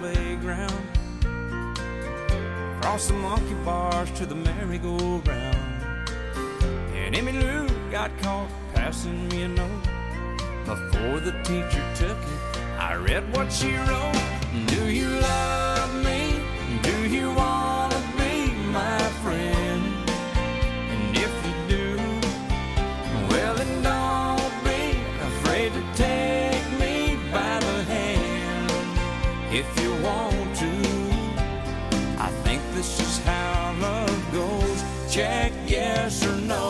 playground, across the monkey bars to the merry-go-round. And Emmy Lou got caught passing me a note. Before the teacher took it, I read what she wrote. Do you love me? Do you want to be my friend? And if you do, well then don't be afraid to take me by the hand. If you want to, I think this is how love goes. Check yes or no.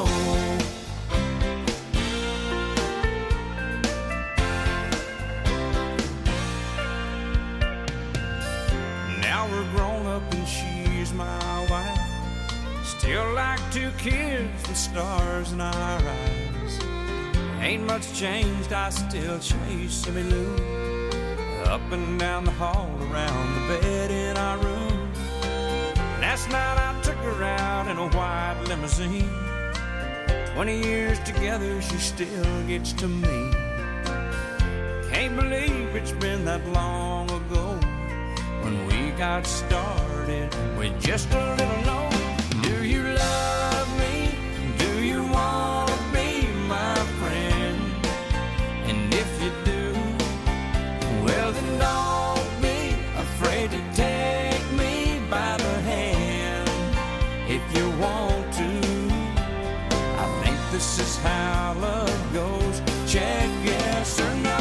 We're grown up and she's my wife. Still like two kids with stars in our eyes. Ain't much changed, I still chase Emmy Lou up and down the hall, around the bed in our room. Last night I took her out in a white limousine. 20 years together, she still gets to me. Can't believe it's been that long ago when we got started with just a little note. Do you love me? Do you want to be my friend? And if you do, well then don't be afraid to take me by the hand. If you want to, I think this is how love goes. Check yes or no.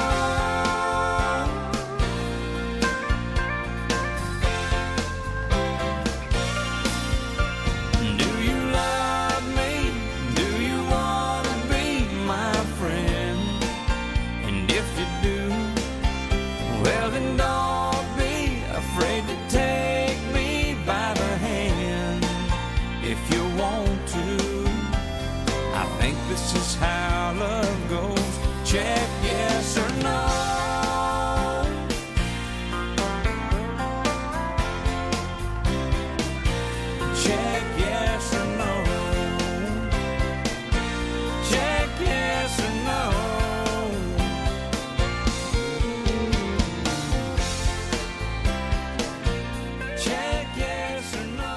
This is how love goes. Check yes or no. Check yes or no. Check yes or no. Check yes or no.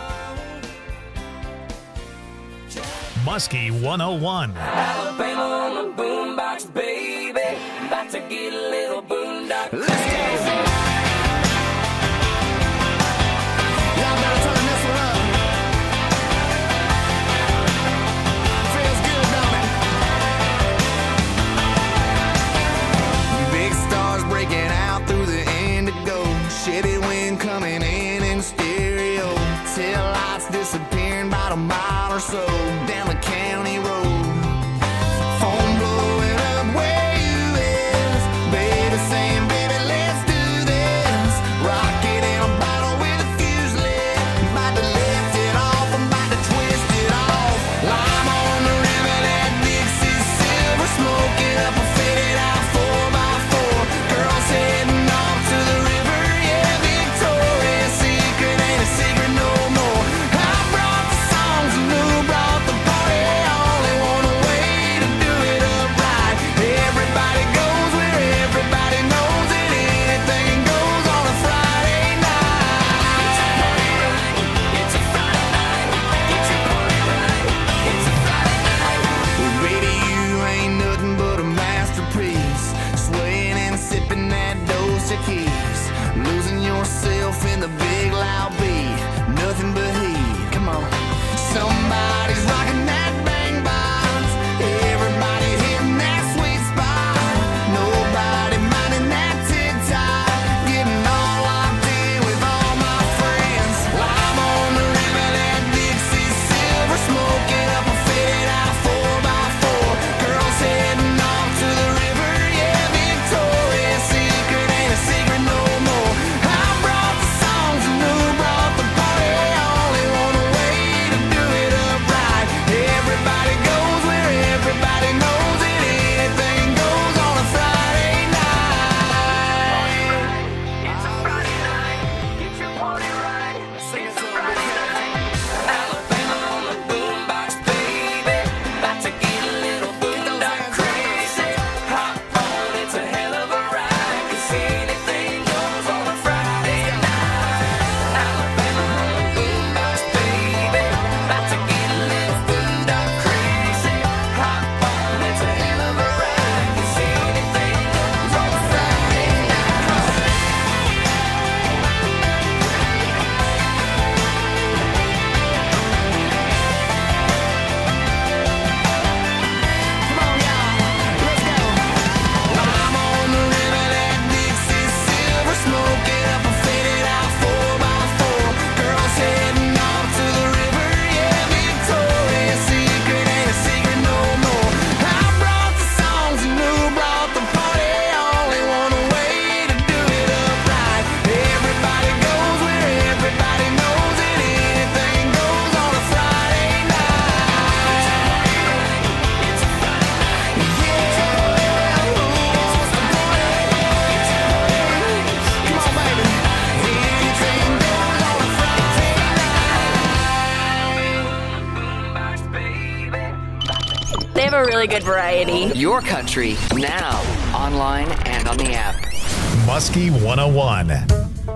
Muskie 101. Alabama on the boombox, baby. About to get a little boondock. Let's go. Y'all better turn this one up. Feels good, don't it? Big stars breaking out through the indigo. Chevy wind coming in stereo. Tail lights disappearing about a mile or so down the county road. Phone blowing up where you is. Baby saying, baby, let a really good variety. Your country, now, online and on the app. Muskie 101.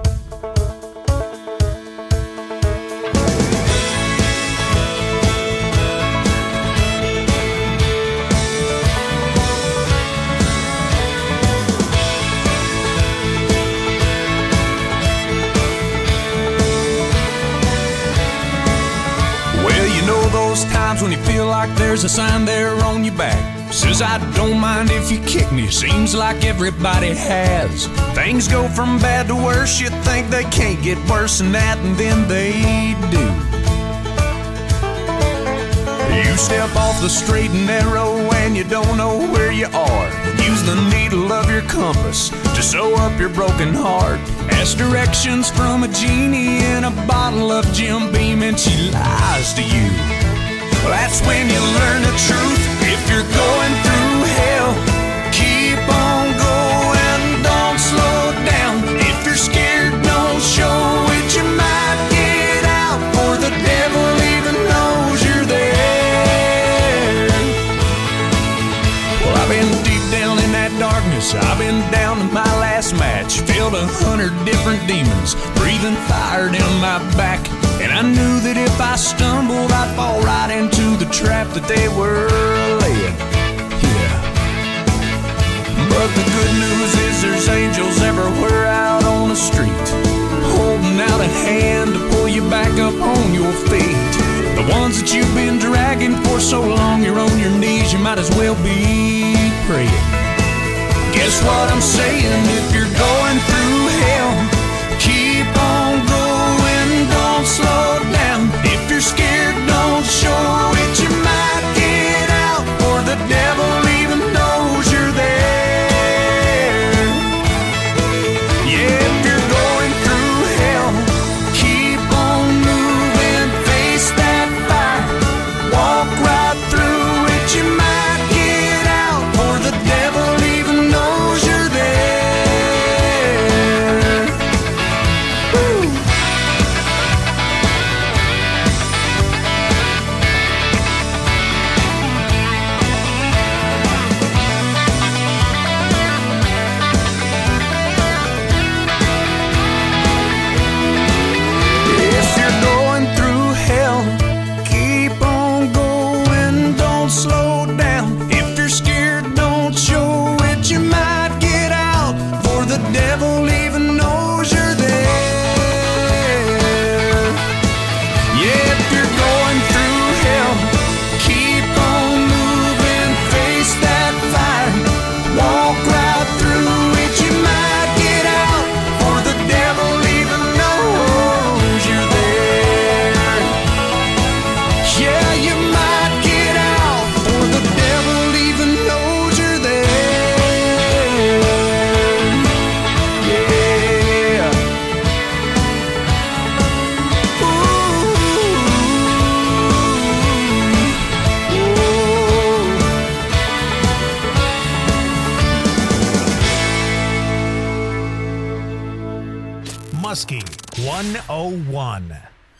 Those times when you feel like there's a sign there on your back says I don't mind if you kick me. Seems like everybody has. Things go from bad to worse. You think they can't get worse than that, and then they do. You step off the straight and narrow and you don't know where you are. Use the needle of your compass to sew up your broken heart. Ask directions from a genie in a bottle of Jim Beam and she lies to you. That's when you learn the truth. If you're going through hell, keep on going, don't slow down. If you're scared, don't show it. You might get out, for the devil even knows you're there. Well, I've been deep down in that darkness. I've been down to my last match. Filled 100 different demons, breathing fire down my back. And I knew that if I stumbled, I'd fall right into the trap that they were laying. Yeah. But the good news is there's angels everywhere out on the street, holding out a hand to pull you back up on your feet. The ones that you've been dragging for so long, you're on your knees, you might as well be praying. Guess what I'm saying? If you're going through hell, keep on going, don't slow down. If you're scared, don't show it. You might get out, or the devil even knows you're there. Yeah, if you're going through hell, keep on moving, face that fire, walk right through it. You might get out, or the devil even knows you're there. Woo. If you're going through hell, keep on going, don't slow down. If you're scared, don't show it. You might get out, for the devil even knows you're there. Yeah, if you're going through hell, keep on moving, face that fire, walk right through it. You might get out, for the devil even knows you're there. Yeah, you might get out, for the devil even knows you're there. Yeah. Muskie 101.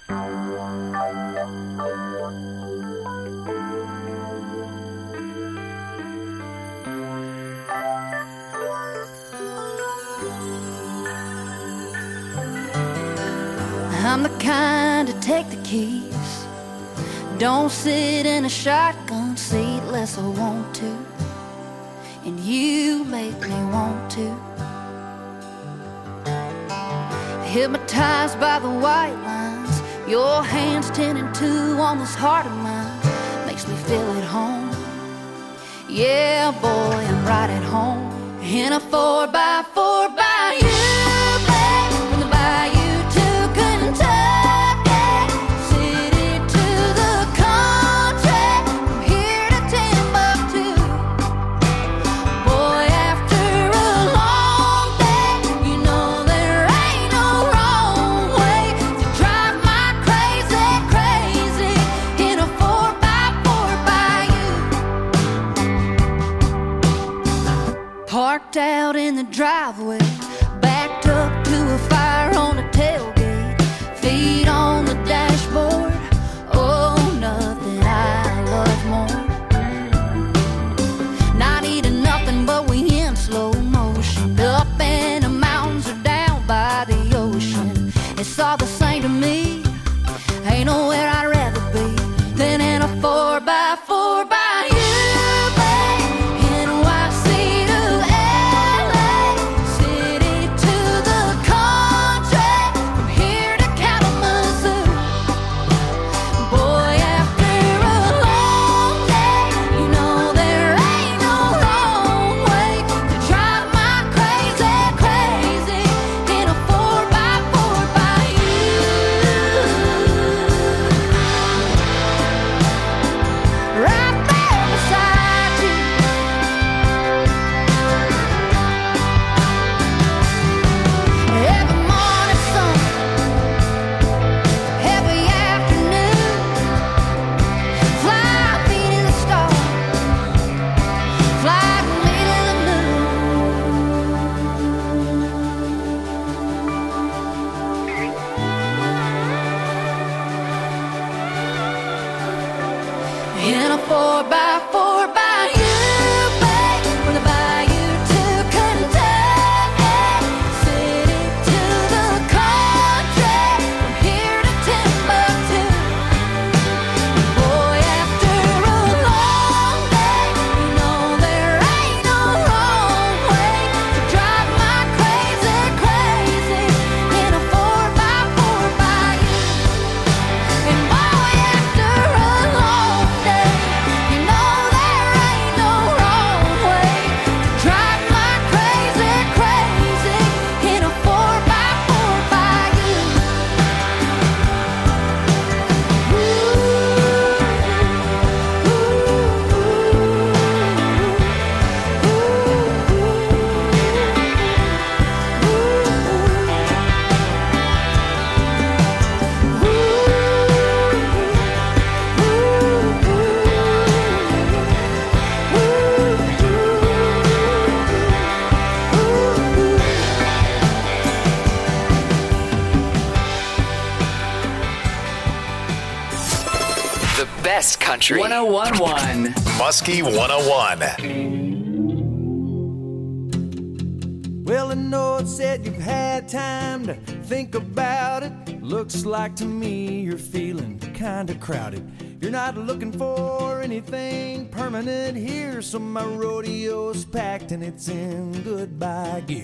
I'm the kind to take the keys, don't sit in a shotgun seat unless I want to, and you make me want to. Hypnotized by the white lines, your hands 10 and 2 on this heart of mine, makes me feel at home. Yeah, boy, I'm right at home in a 4x4 by you, babe, from the bayou to Kentucky, city to the country, from here to Timbuktu. Boy, after a long day, you know there ain't no wrong way to drive my crazy, crazy in a 4x4 by you. Parked out in the driveway, backed up to a fire on the tailgate, feet on the dashboard. Oh, nothing I love more It's all the same to me. Ain't nowhere I'd rather be than in a 4x4 by you, babe. NYC to LA, city to the country, from here to Kalamazoo. Boy, after a long day, you know there ain't no wrong way to drive my crazy, crazy in a 4x4 by you. Right there beside you. Every morning sun, every afternoon, fly me to the stars, fly me to the moon. In a 4x4 by you, babe, from the bayou to Kentucky, city to the country, from here to Timbuktu. Boy, after a long day, you know there ain't no wrong way to drive my crazy, crazy in a 4x4 by you. And boy, after a long day, you know there ain't no wrong way to drive my crazy, crazy in a 4x4 by you. The best country. 1011. Muskie 101. Well, I know it said you've had time to think about it. Looks like to me you're feeling kinda crowded. You're not looking for anything permanent here, so my rodeo's packed and it's in goodbye gear.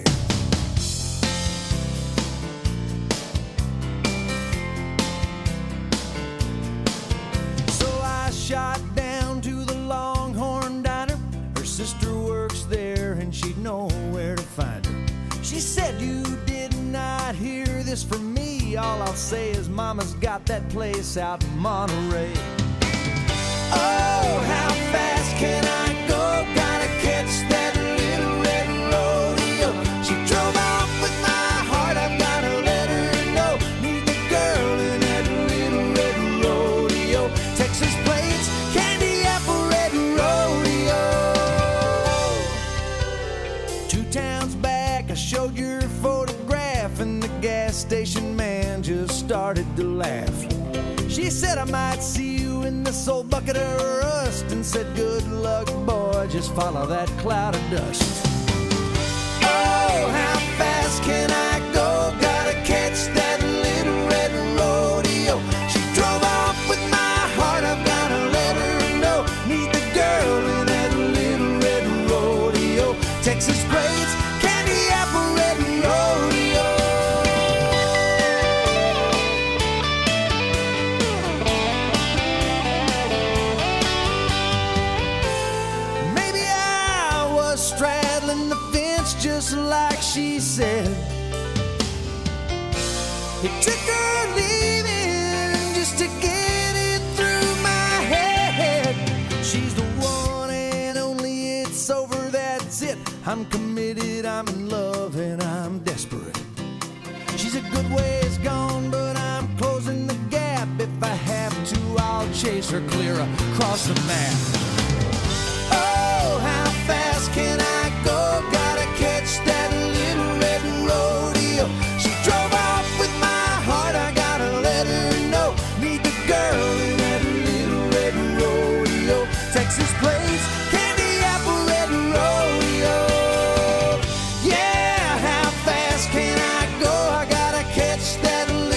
So I shot down to the Longhorn Diner. Her sister works there and she'd know where to find her. She said, you did not hear this from me. All I'll say is mama's got that place out in Monterey. Oh, how fast can I go? Gotta catch that little red rodeo. She drove off with my heart, I've gotta let her know. Need the girl in that little red rodeo. Texas plates, candy apple red rodeo. 2 towns back, I showed your photograph, and the gas station man just started to laugh. She said I might see you in this old bucket of rust, and said good luck, boy, just follow that cloud of dust. Oh, how fast can I go? Gotta catch that little red rodeo. She drove off with my heart, I've gotta let her know. Need the girl in that little red rodeo. Texas plates, candy apple red rodeo. Maybe I was straddling the fence just like she said. It took her leaving just to get it through my head. She's the one and only, it's over, that's it. I'm committed, I'm in love, and I'm desperate. She's a good ways gone, but I'm closing the gap. If I have to, I'll chase her clear across the map. Oh, how fast can I go? Gotta catch that little red rodeo. She drove off with my heart, I gotta let her know. Need the girl in that little red rodeo. Texas plates, candy apple red rodeo. Yeah, how fast can I go? I gotta catch that little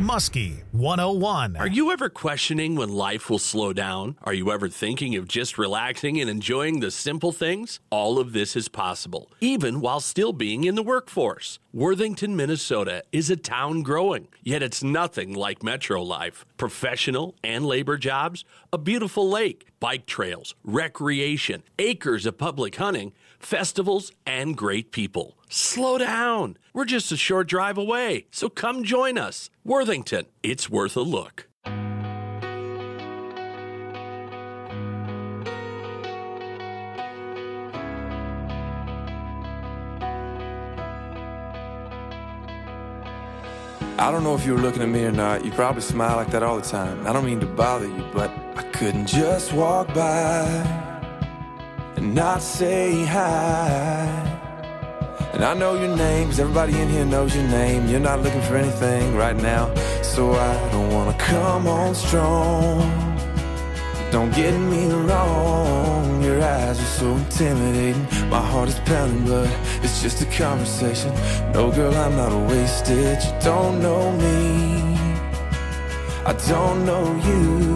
Muskie 101. Are you ever questioning when life will slow down? Are you ever thinking of just relaxing and enjoying the simple things? All of this is possible, even while still being in the workforce. Worthington, Minnesota is a town growing, yet it's nothing like metro life. Professional and labor jobs, a beautiful lake, bike trails, recreation, acres of public hunting, festivals, and great people. Slow down. We're just a short drive away, so come join us. Worthington, it's worth a look. I don't know if you were looking at me or not. You probably smile like that all the time. I don't mean to bother you, but I couldn't just walk by and not say hi. And I know your name, 'cause everybody in here knows your name. You're not looking for anything right now, so I don't wanna come on strong. Don't get me wrong, your eyes are so intimidating. My heart is pounding, but it's just a conversation. No, girl, I'm not wasted. You don't know me, I don't know you,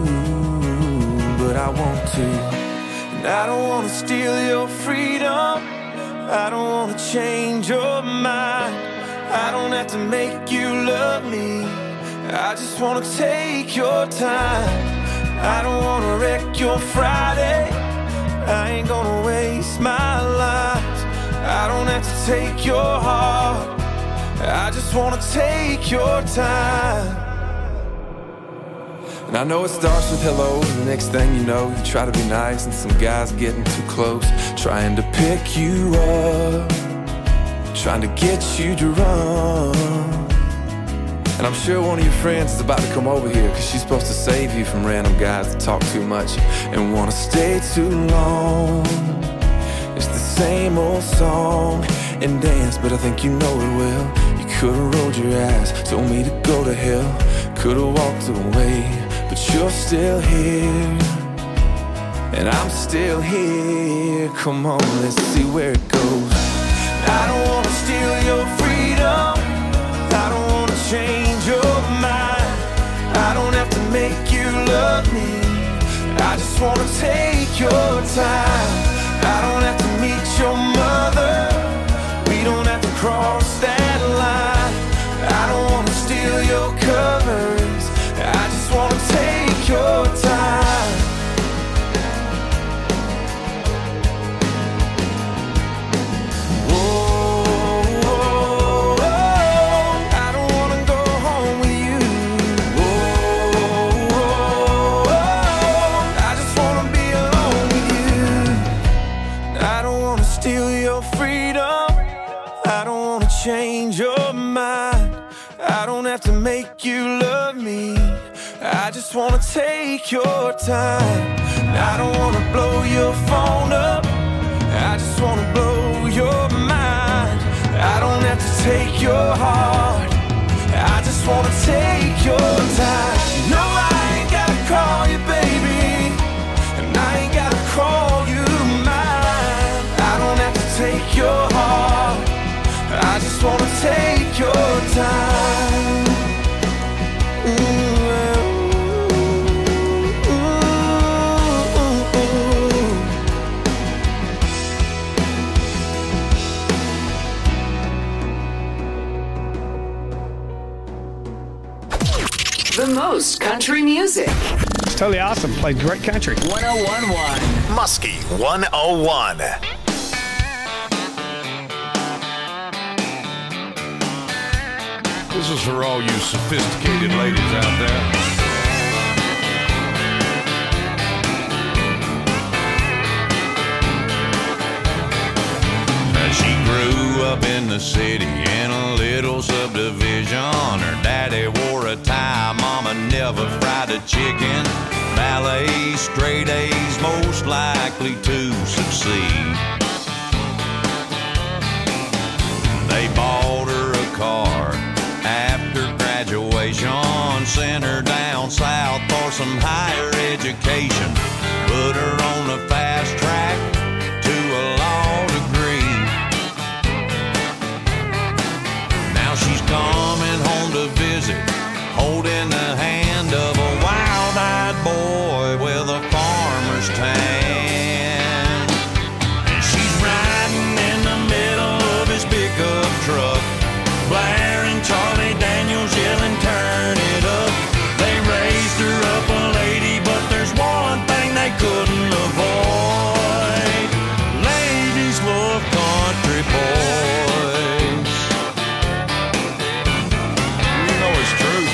but I want to. And I don't wanna steal your freedom, I don't wanna change your mind. I don't have to make you love me, I just wanna take your time. I don't wanna wreck your Friday, I ain't gonna waste my life. I don't have to take your heart, I just wanna take your time. And I know it starts with hello, and the next thing you know, you try to be nice, and some guy's getting too close, trying to pick you up, trying to get you drunk. And I'm sure one of your friends is about to come over here, 'cause she's supposed to save you from random guys that talk too much and wanna stay too long. It's the same old song and dance, but I think you know it well. You could've rolled your eyes, told me to go to hell, could've walked away, but you're still here, and I'm still here. Come on, let's see where it goes. I don't wanna steal your freedom, I don't wanna change your mind. I don't have to make you love me, I just wanna take your time. I don't have to meet your mother, we don't have to cross that line. I don't wanna steal your covers, I just wanna take your time. Change your mind, I don't have to make you love me, I just wanna take your time. I don't wanna blow your phone up, I just wanna blow your mind. I don't have to take your heart, I just wanna take your time. No, I ain't gotta call you baby, and I ain't gotta call you mine. I don't have to take your heart, I just wanna take your time. The most country music. It's totally awesome. Played great country. 101.1 Muskie 101. This is for all you sophisticated ladies out there. She grew up in the city in a little subdivision. Her daddy wore a tie, mama never fried a chicken. Ballet, straight A's, most likely to succeed. They bought her a car after graduation, sent her down south for some higher education, put her on the fast track to a law degree. Now she's coming home to visit, holding his tan. And she's riding in the middle of his pickup truck, blaring Charlie Daniels, yelling, turn it up. They raised her up a lady, but there's one thing they couldn't avoid. Ladies love country boys. You know it's true.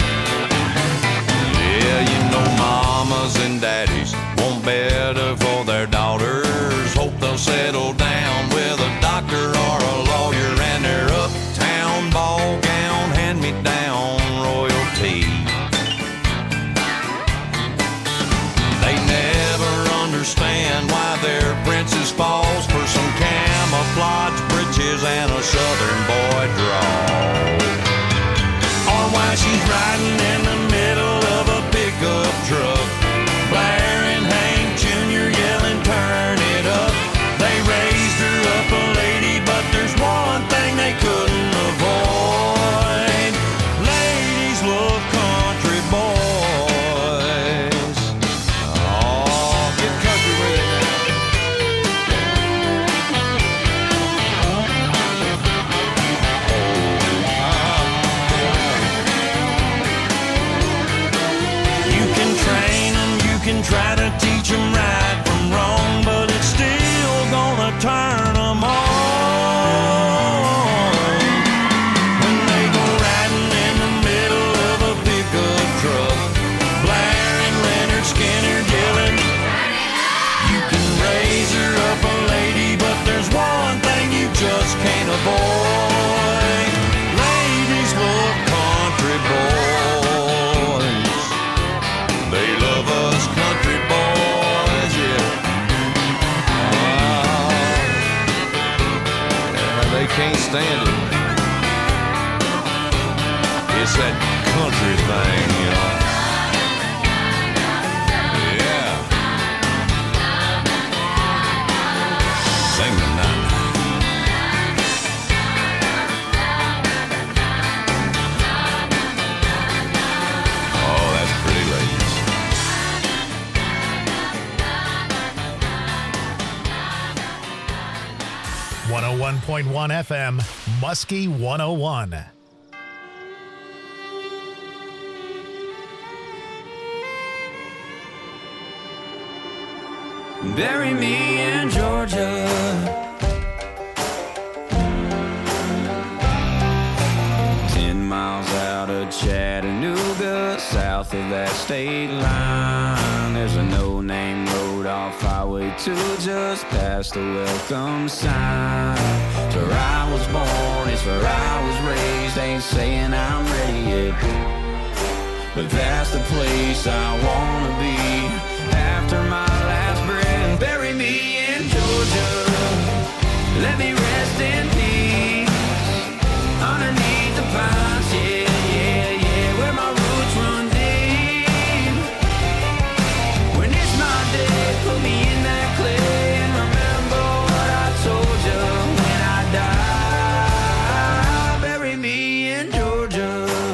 Yeah, you know mamas and daddies want better for their daughters. Hope they'll settle down with a doctor or a lawyer, and their uptown ball gown hand-me-down royalty. They never understand why their princess falls for some camouflage breeches and a southern boy drawl, or why she's riding in the middle of a pickup truck, blaring Hank Jr., yelling, turn it up. They raised her up a lady, but there's one thing they couldn't avoid. Ladies love country boys. Oh, get country with it. You can train them, you can try to teach them right from wrong, but it's still gonna turn them on. When they go riding in the middle of a pickup truck, blaring Leonard Skinner, yelling, you can raise her up a lady, but there's one thing you just can't avoid. Ladies love country boys. They love us country boys, yeah. Yeah, they can't stand it. It's that country thing, you know. Yeah. Sing the night. Oh, that's pretty, ladies. .1 FM, Muskie 101. Bury me in Georgia, 10 miles out of Chattanooga, south of that state line. There's a no-name road off Highway 2 just past the welcome sign. It's where I was born, it's where I was raised. Ain't saying I'm ready yet, but that's the place I wanna be after my last breath. Bury me in Georgia, let me rest in peace underneath the pines, yeah, yeah, yeah, where my roots run deep. When it's my day, put me in that clay and remember what I told you when I die. Bury me in Georgia.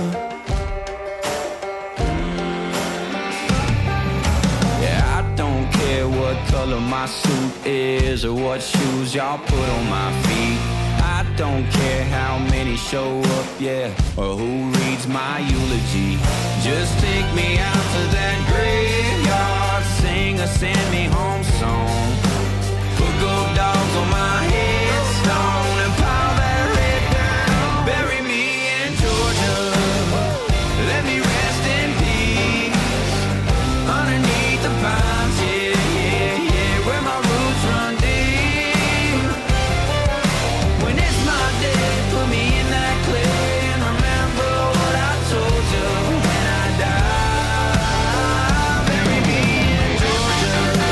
Yeah, I don't care what color my suit is or what shoes y'all put on my feet. I don't care how many show up, yeah, or who reads my eulogy. Just take me out to that graveyard, sing a send me home song. Put gold dogs on my headstone and pile that red down. Bury me in Georgia, let me rest in peace underneath the pines, yeah, yeah, yeah, where my roots run deep. When it's my day, put me in that clay and remember what I told you when I die. Bury me in Georgia.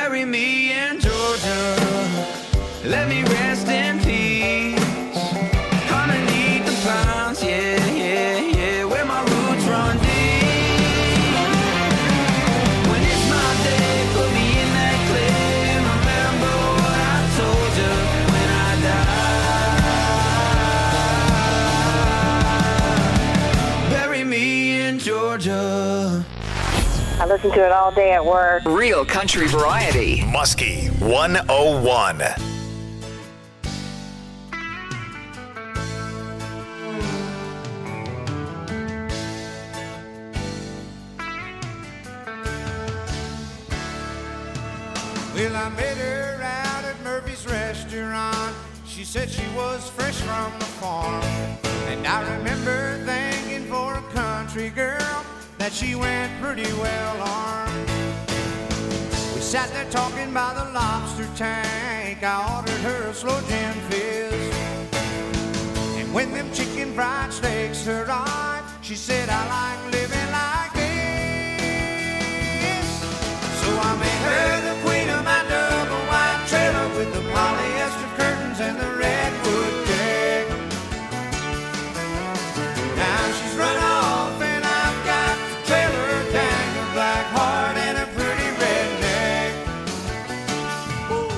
Bury me in Georgia, let me rest in peace. Underneath the pines, yeah, yeah, yeah, where my roots run deep. When it's my day, put me in that clay and remember what I told you when I die. Bury me in Georgia. I listen to it all day at work. Real country variety. Muskie 101. Well, I met her out at Murphy's restaurant. She said she was fresh from the farm. And I remember thinking for a country girl that she went pretty well armed. We sat there talking by the lobster tank. I ordered her a slow gin fizz. And when them chicken fried steaks arrived, she said, I like living like this. So I made her the queen of my double white trailer with the polyester curtains and the redwood deck. Now she's run off and I've got the trailer dang, a black heart and a pretty redneck. Woo.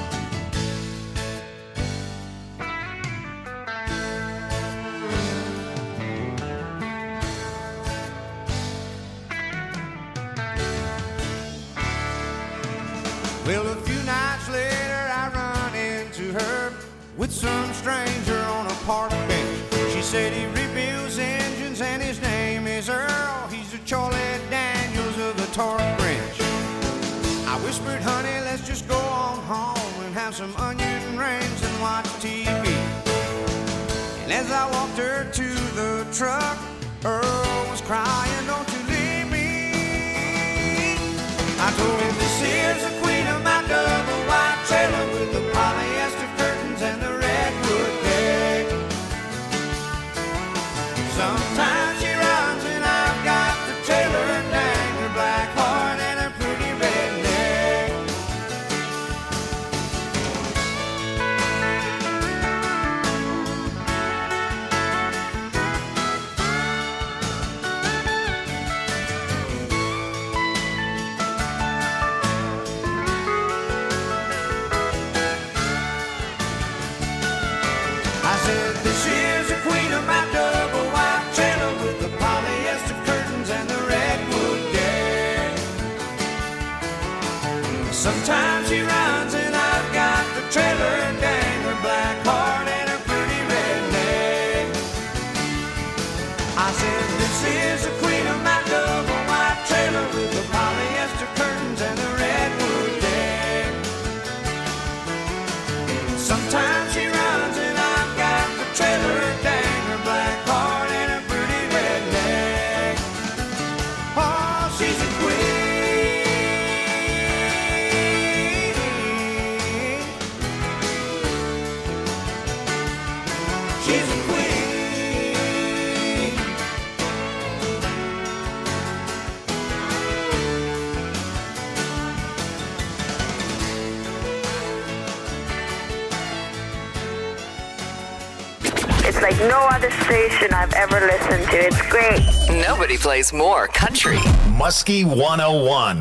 Well, a few nights later I run into her with some stranger on a park bench. She said he rebuilds engines and his name is Earl. He's a Charlie Daniels of the torque wrench. I whispered, honey, let's just go on home and have some onion rings and watch TV. And as I walked her to the truck, Earl was crying, don't you leave me. I told him, this here's the queen of my double white trailer with the polyester curtains and the redwood deck. Sometimes she runs and I've got the trailer dang, her black heart and a pretty redneck. I said, this is the queen of my double white trailer with the polyester curtains and the redwood deck. Sometimes she runs and I've got the trailer and dang, her black heart and her pretty redneck. I said, this is the queen of my double white trailer with the polyester curtains and the redwood deck. Sometimes she runs and I've got the trailer dang, her black heart and a pretty redneck. Oh, she's a queen. She's a queen. It's like no other station I've ever listened to. It's great. Nobody plays more country. Muskie 101.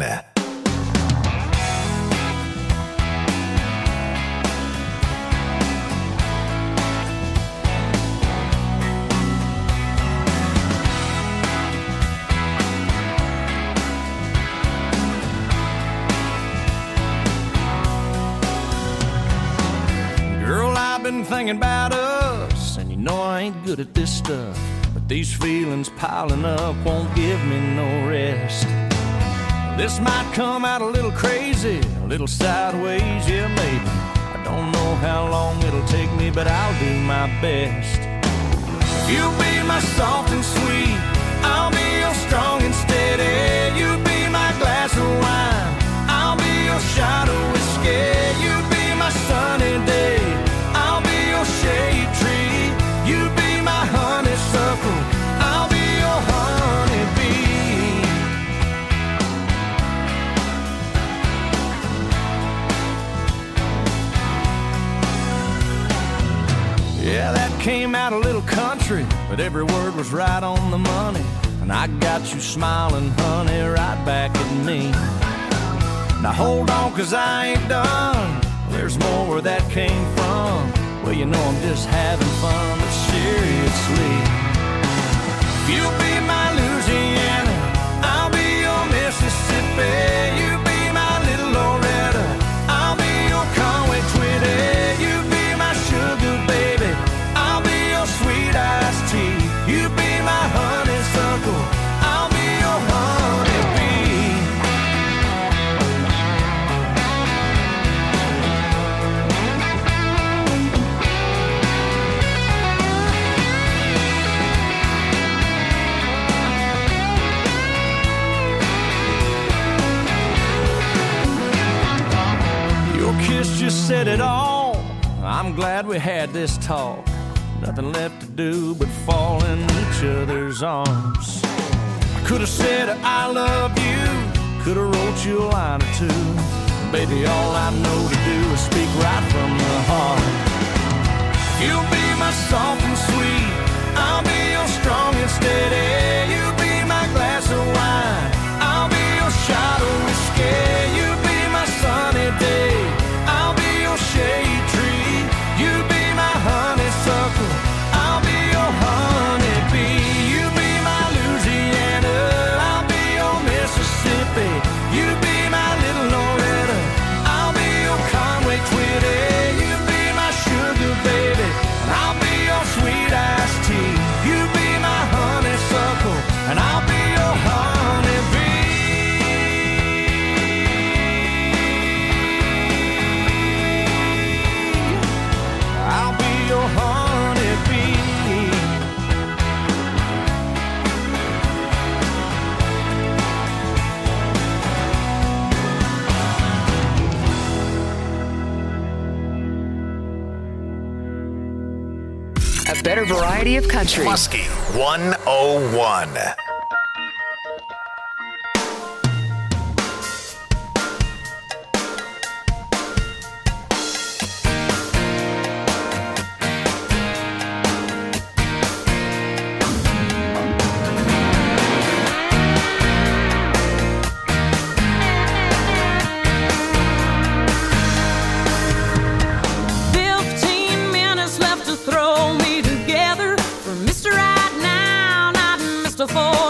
Girl, I've been thinking about us, and you know I ain't good at this stuff. But these feelings piling up won't give me no rest. This might come out a little crazy, a little sideways, yeah, maybe. I don't know how long it'll take me, but I'll do my best. You'll be my soft and sweet, I'll be your strong and steady. You'll be my glass of wine, I'll be your shot of whiskey. You'll be my sunny day, I'll be your shade tree. You be my honeysuckle, I'll be your honeybee. Yeah, that came out a little country, but every word was right on the money. And I got you smiling, honey, right back at me. Now hold on, 'cause I ain't done. There's more where that came from. Well, you know I'm just having fun, but seriously, if you'll be my Louisiana, I'll be your Mississippi. You be my little Loretta, I'll be your Conway Twitty. You be my sugar baby, I'll be your sweet iced tea. You be my honeysuckle, I'll be your honeybee. Your kiss just said it all. I'm glad we had this talk. Nothing left to do but fall in each other's arms. I could have said I love you, could have wrote you a line or two. Baby, all I know to do is speak right from the heart. You'll be my soft and sweet, I'll be your strong and steady. You be my glass of wine, I'll be your shot of whiskey. You be my sunny day, I'll be your shade tree. You be my honeysuckle, I'll be your honeybee. You be my Louisiana, I'll be your Mississippi. You be my little Loretta, I'll be your Conway Twitty. You be my sugar baby, and I'll be your sweet iced tea. You be my honeysuckle, and I'll be your honeybee. I'll be your honeybee. A better variety of country. Muskie 101. For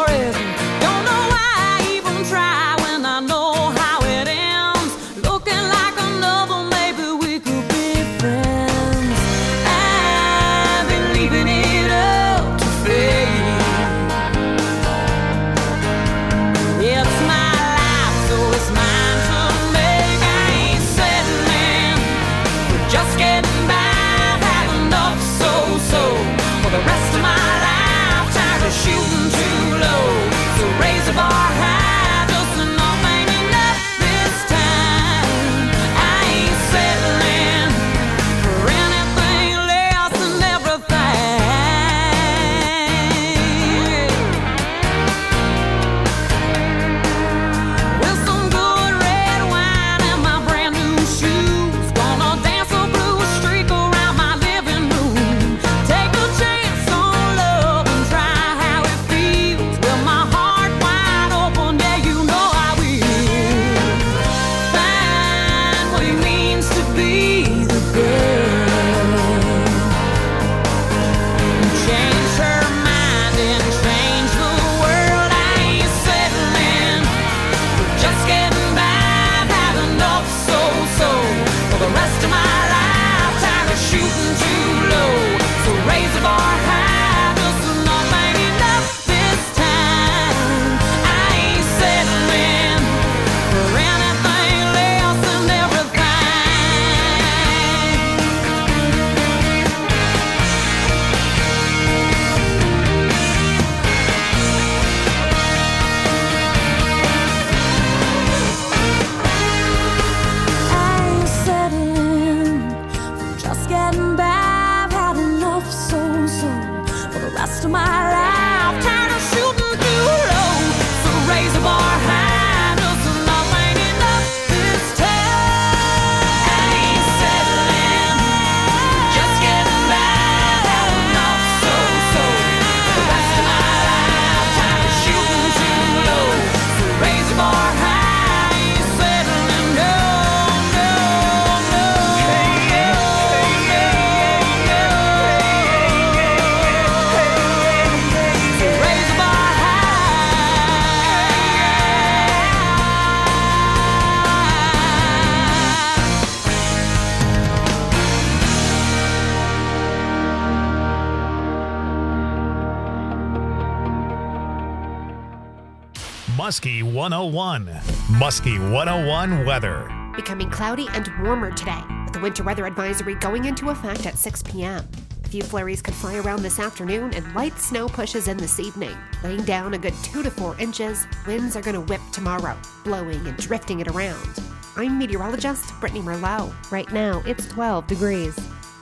Muskie 101. Muskie 101 weather. Becoming cloudy and warmer today, with the winter weather advisory going into effect at 6 p.m. A few flurries could fly around this afternoon and light snow pushes in this evening, laying down a good 2 to 4 inches. Winds are going to whip tomorrow, blowing and drifting it around. I'm meteorologist Brittany Merlot. Right now, it's 12 degrees.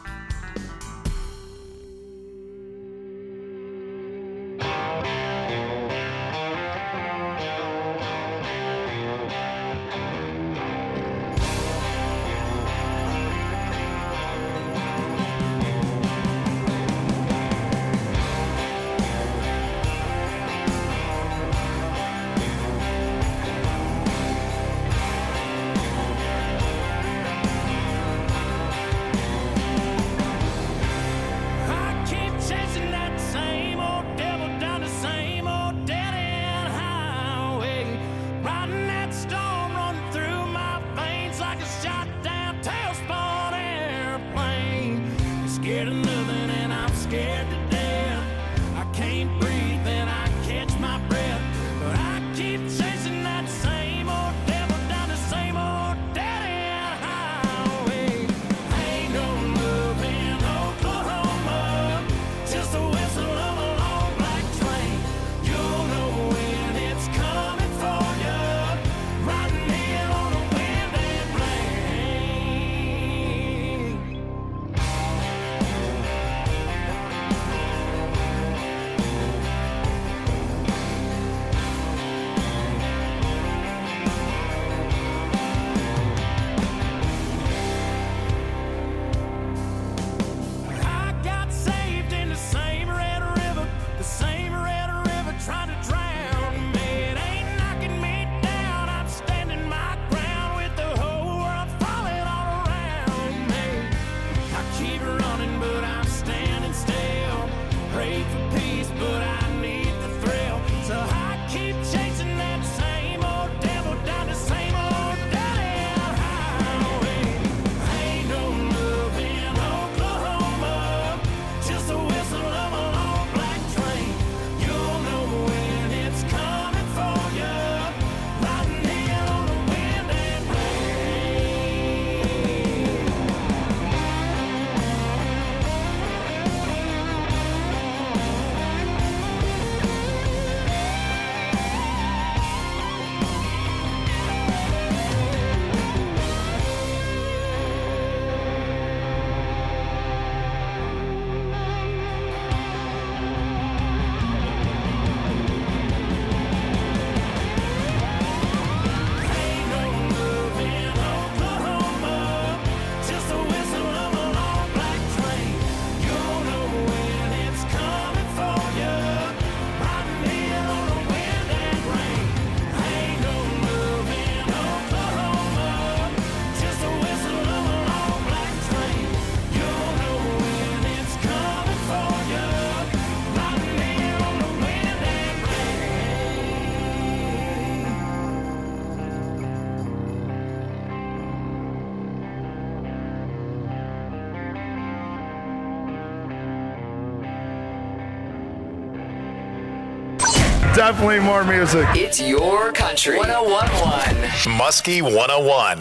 Definitely more music. It's your country. 101.1. Muskie 101.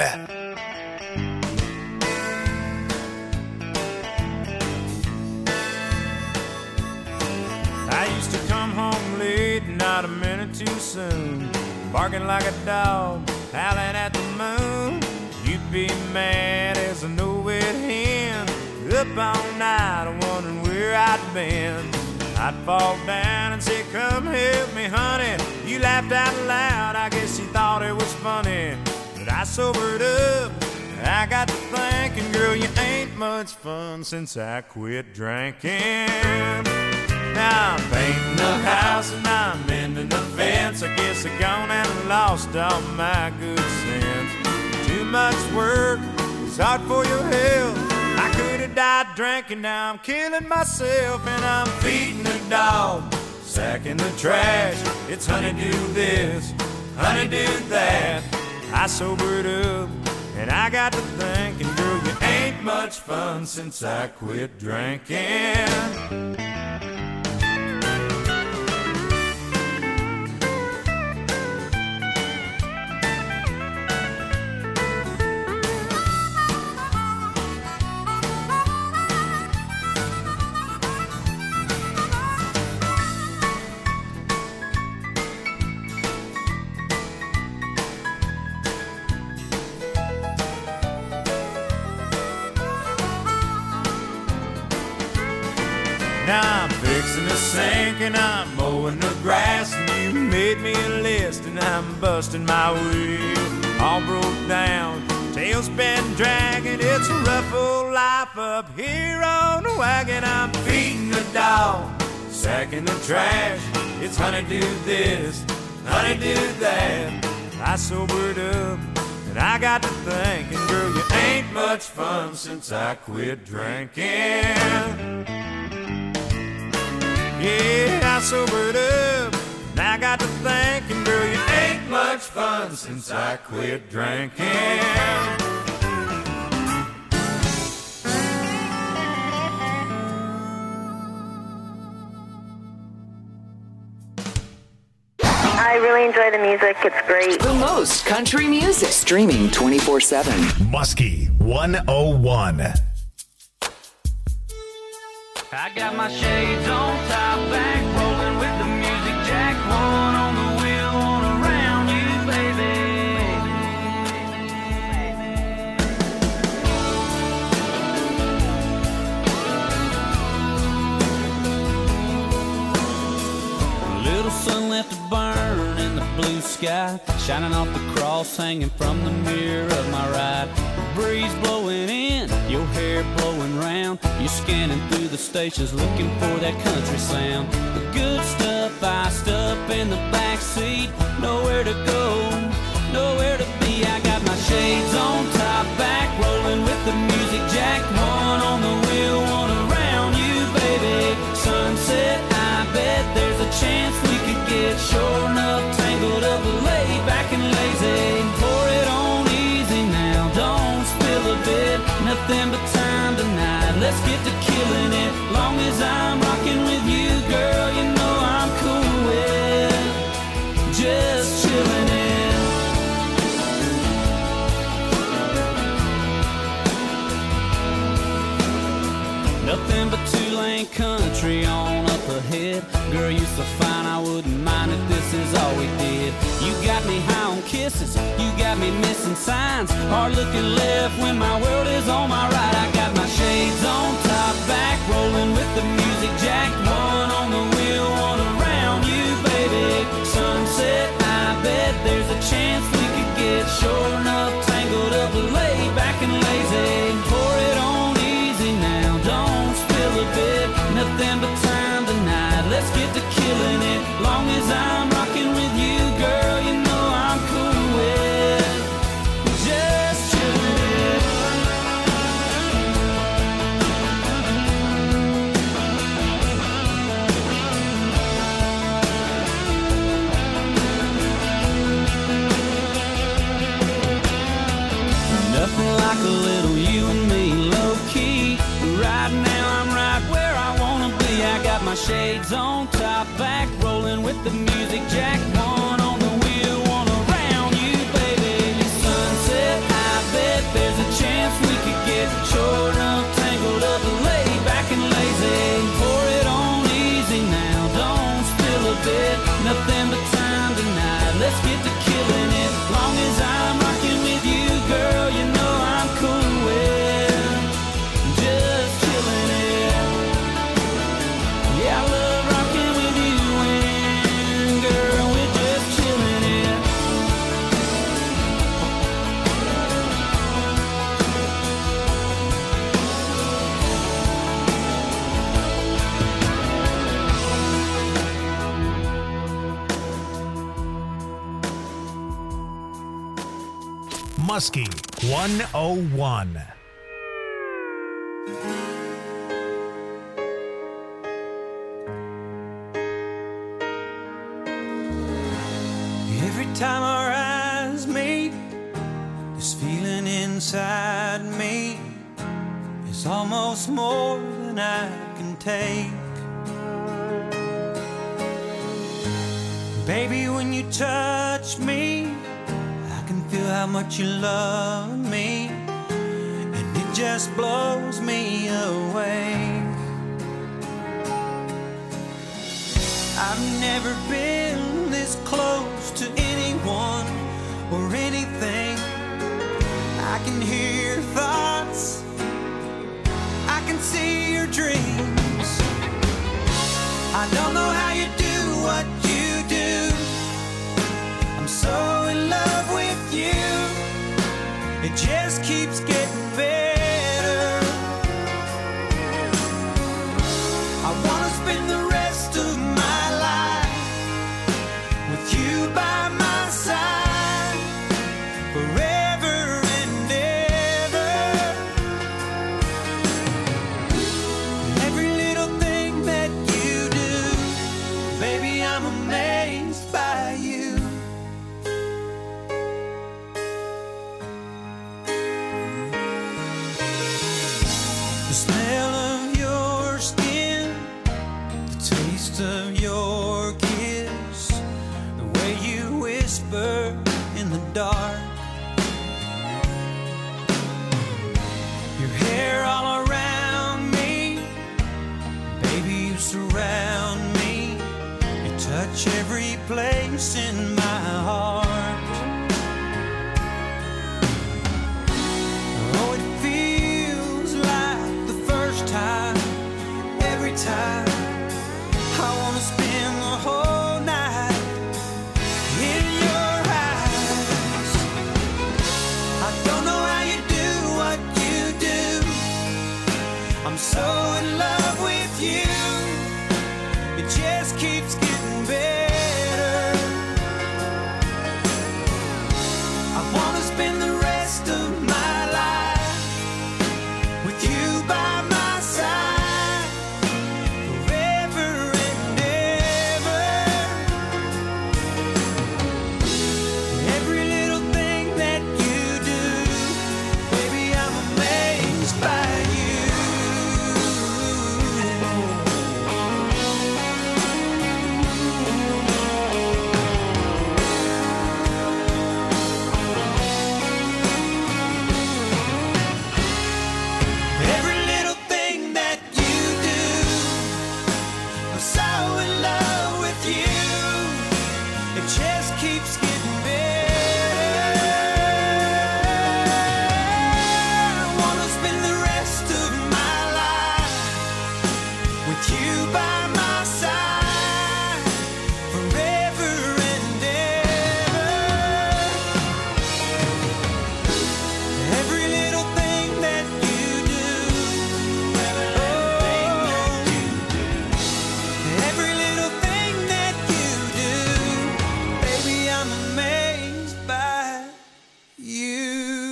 I used to come home late, not a minute too soon, barking like a dog, howling at the moon. You'd be mad as a no-wit hen, up all night wondering where I'd been. I'd fall down and say, come help me, honey. You laughed out loud, I guess you thought it was funny. But I sobered up, I got to thinking, girl, you ain't much fun since I quit drinking. Now I'm painting the house and I'm mending the fence. I guess I gone and lost all my good sense. Too much work, it's hard for your health. I could have died drinking, now I'm killing myself. And I'm feeding the dog, sacking the trash. It's honey-do this, honey-do that. I sobered up and I got to thinking, girl, you ain't much fun since I quit drinking. Now I'm fixing to sink and I'm mowing the grass, and you made me a list and I'm busting my wheel. All broke down, tail's been dragging. It's a rough old life up here on the wagon. I'm feeding the dog, sacking the trash. It's honeydew this, honeydew that. I sobered up and I got to thinking, girl, you ain't much fun since I quit drinking. Yeah, I sobered up and I got to thinking, girl, you ain't much fun since I quit drinking. I really enjoy the music. It's great. The most country music. Streaming 24/7. Muskie 101. I got my shades on, top back, rolling with the music jack. One on the wheel, one around you, baby. A little sun left to burn in the blue sky, shining off the cross hanging from the mirror of my ride. The breeze blowing in, your hair blowing round. You're scanning through the stations looking for that country sound. The good stuff iced up in the back seat. Nowhere to go, nowhere to be. I got my shades on, top back, rolling with the music jack. One on the wheel, one around you, baby. Sunset, I bet there's a chance we could get sure enough tangled up, laid back and lazy. Pour it on easy now, don't spill a bit. Nothing but time tonight, let's get to killing it. Long as I'm rocking with you, girl, you know I'm cool with just chilling it. Nothing but two-lane country on up ahead. Girl, you're so fine, I wouldn't mind if this is all we did. You got me high on kisses, you got me missing signs. Hard looking left when my world is on my right. I got my shades on, top back, rolling with the music jack. One on the wheel, one around you, baby. Sunset, I bet there's a chance we could get sure enough tangled up, laid back and lazy. Pour it on easy now, don't spill a bit. Nothing but time tonight, let's get to killing it. Long as I'm rocking with you, girl, you know I'm cool with just chilling it. Nothing like a little you and me, low key. Right now I'm right where I wanna be. I got my shades on, top back, rolling with the music jack. One on the wheel, one around you, baby. Sunset, I bet there's a chance we could get sure enough tangled up, laid back and lazy. Pour it on easy now, don't spill a bit. Nothing but time tonight, let's get to killing it. Long as I'm rocking with you, girl, you know I'm cool with just chilling it. Yeah, I love rocking with you and girl, we're just chilling it. Muskie 101. Every time our eyes meet, this feeling inside me is almost more than I can take. Baby, when you touch me, I can feel how much you love me, and it just blows me away. I've never been this close to anyone or anything. I can hear your thoughts, I can see your dreams. just keeps getting better. I wanna spend the rest of my life with you by my side forever and ever. Every little thing that you do, baby, I'm amazed by you. The smell of your skin, the taste of your kiss, the way you whisper in the dark, your hair all around me, baby, you surround me, you touch every place in my heart. Oh, it feels like the first time, every time. I wanna spend the whole night in your eyes. I don't know how you do what you do. I'm so in love with you. It just keeps getting better. I wanna spend the rest of my life with you by my side forever and ever. Every little thing that you do, baby, I'm amazed by you. Every little thing that you do, I'm so in love with you. It just keeps getting better. I wanna spend the rest of my life with you by my side forever and ever. Every little thing that you do, every little thing that you do, baby, I'm amazed by you.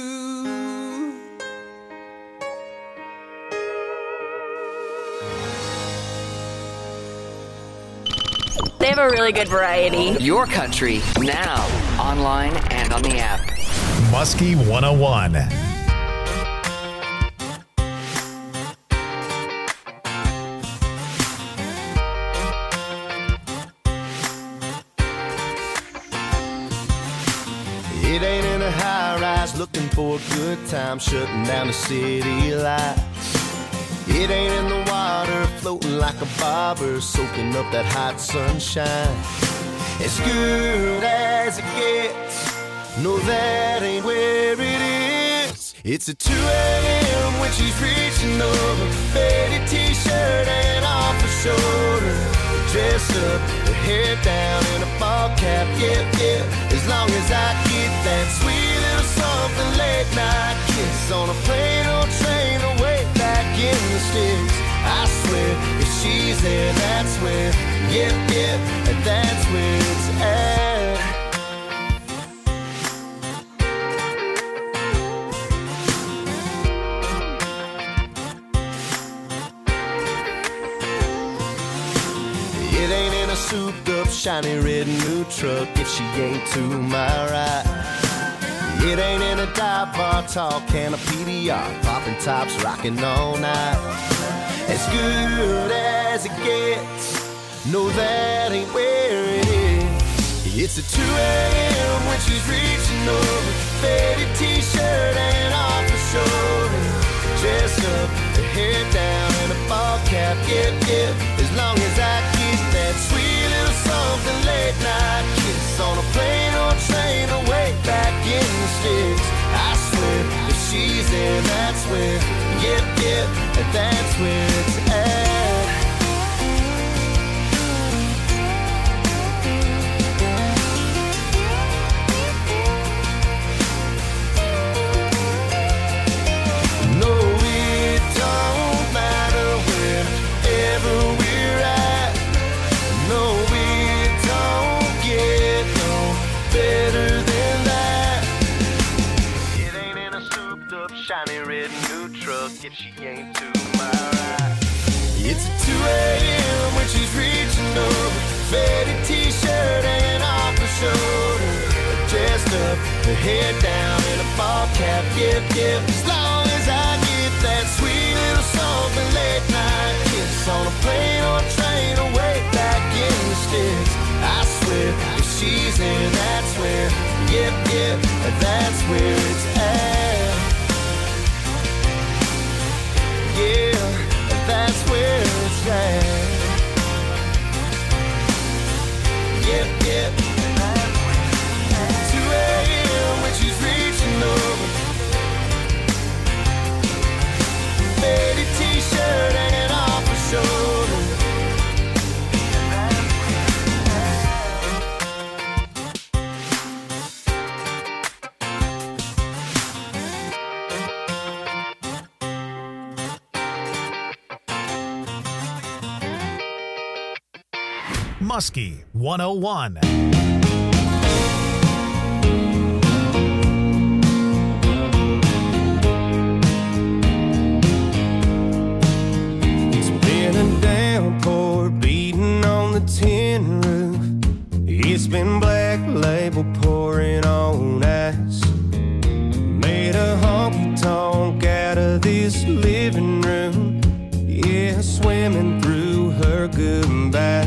They have a really good variety. Your country, now, online and on the app. Muskie 101. It ain't in a high rise looking for a good time, shutting down the city lights. It ain't in the water floating like a bobber, soaking up that hot sunshine. As good as it gets, no, that ain't where it is. It's at 2 a.m. when she's reaching over, faded t-shirt and off her shoulder, dressed up, her hair down in a ball cap, yeah, yeah. As long as I get that sweet little something late night kiss on a plane or train away back in the sticks. I swear, if she's there, that's where, yeah, yeah, and that's where it's at. It ain't in a souped up, shiny red new truck if she ain't to my right. It ain't in a dive bar, tall can of PDR, popping tops, rocking all night. As good as it gets, no, that ain't where it is. It's at 2 a.m. when she's reaching over, faded t-shirt and off her shoulder, dressed up, her hair down in a ball cap, yeah, yeah. As long as I get that sweet little something late night kiss on a plane or train away back in the sticks. I swear, if she's there, that's where, yep, yep, and that's where it's at. shiny red new truck if she ain't to my right. It's 2 a.m. when she's reaching over, faded t-shirt hanging off her shoulder, dressed up, her head down in a ball cap, yep, as long as I get that sweet little something late night kiss on a plane or a train or way back in the sticks. I swear, if she's in, that's where, yep, that's where it's at. Yeah, that's where it's at. Yep, 2 a.m. when she's reaching over, faded t-shirt hanging off her shoulder. Muskie 101. It's been a downpour beating on the tin roof. It's been Black Label pouring on ice. Made a honky-tonk out of this living room. Yeah, swimming through her goodbye.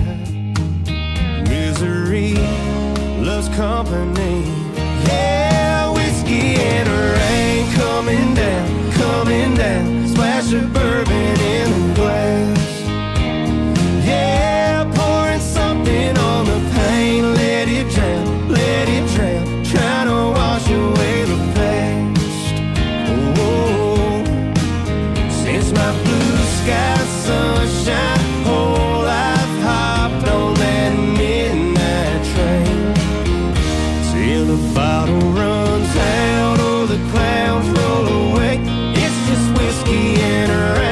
Misery loves company. Yeah, whiskey and rain coming down. Splash of bourbon in the glass. Yeah, pouring something on the pain. Let it drown. Trying to wash away the past. Oh, since my blue sky sunshine, whole life hopped on that midnight train. Till the bottle runs out or the clouds roll away. It's just whiskey and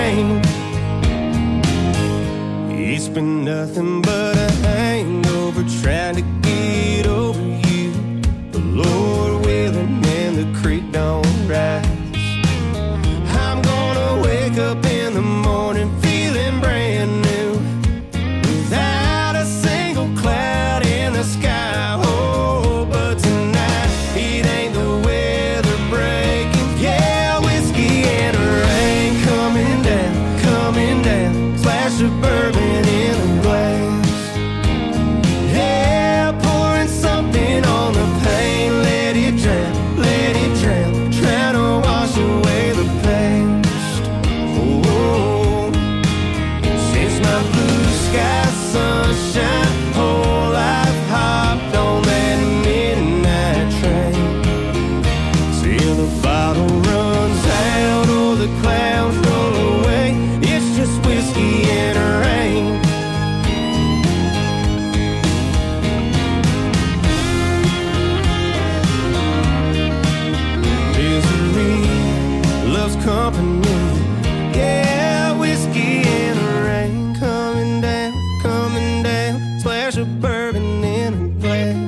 rain. It's been nothing but a hangover trying to get over you. The Lord willing and the creek don't rise. I'm gonna wake up in the morning feeling brand new, without a single cloud in the sky. Oh, but tonight it ain't the weather breaking. Yeah, whiskey and rain coming down. Splash of bourbon in a glass. Yeah, pouring something on the pain. Let it drown. Trying to wash away the past. Oh, since my blue sky sunshine, whole life hopped on that midnight train. Till the bottle runs out or the clouds roll away. It's just whiskey and rain. Misery loves company. Yeah, whiskey and rain coming down. Splash of bourbon in a glass.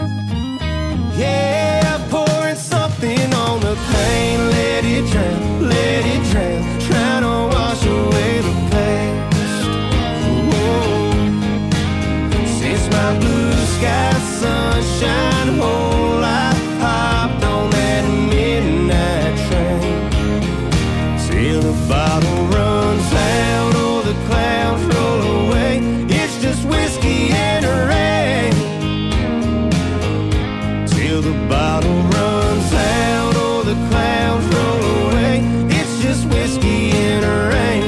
Yeah, pouring something on the pain. Let it drown. Trying to wash away the past. Whoa. Since my blue sky sunshine, whole life hopped on that midnight train. Till the bottle runs out or the clouds roll away. It's just whiskey and rain. Till the bottle runs out or the clouds roll away. It's just whiskey and rain.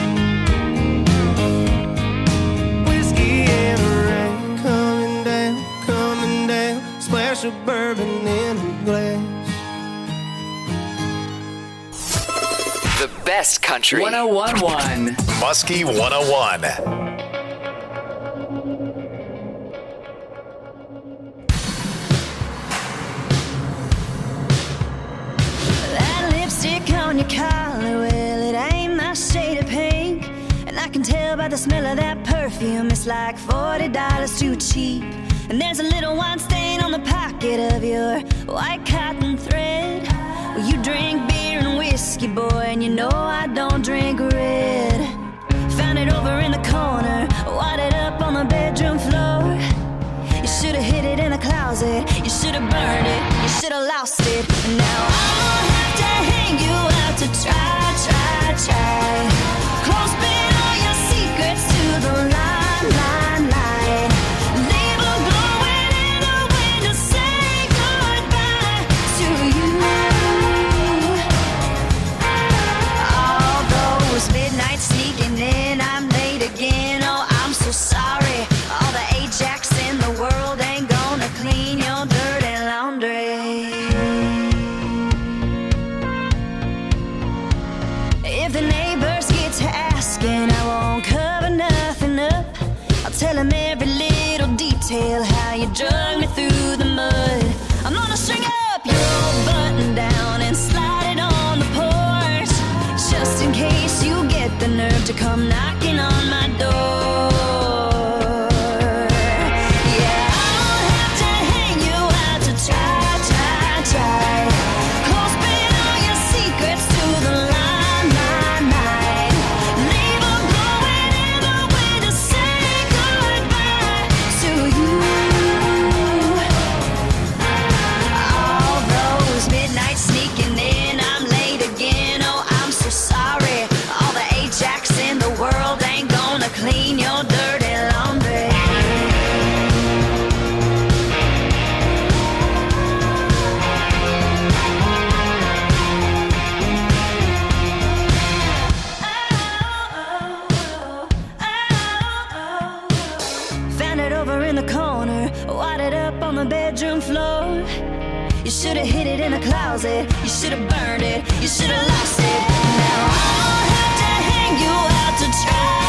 Whiskey and rain coming down. Splash of bourbon in a glass. The best country. 101.1. Muskie 101. That lipstick on your collar, well, it ain't my shade of pink. And I can tell by the smell of that perfume, it's like $40 too cheap. And there's a little wine stain on the pocket of your white cotton thread. Well, you drink beer and whiskey, boy, and you know I don't drink red. Found it over in the corner, wadded up on the bedroom floor. You should've hid it in a closet, you should've burned it, you should've lost it. And now I'll have to hang you out to try. Close bid all your secrets to the line. Leave a glowing in the wind to say goodbye to you. Although it was midnight sneaking in, I'm late again. Oh, I'm so sorry. All the Ajax in the world ain't gonna clean your dirty laundry. If the neighbors get to asking, I won't cover nothing up. I'll tell them every little detail, how you drug me through the mud. I'm gonna string up your old button down and slide it on the porch, just in case you get the nerve to come knocking on my door. Yeah, I'll have to hang you out to try. Close bid all your secrets to the line. Leave a glowing in the wind to say goodbye to you. Although it was midnight sneaking in, I'm late again. Oh, I'm so sorry. All the Ajax in the world ain't gonna clean your dirty laundry. Found it over in the corner, wadded up on the bedroom floor. You should've hid it in a closet, you should've burned it, you should've lost it. Now I'll have to hang you out to try.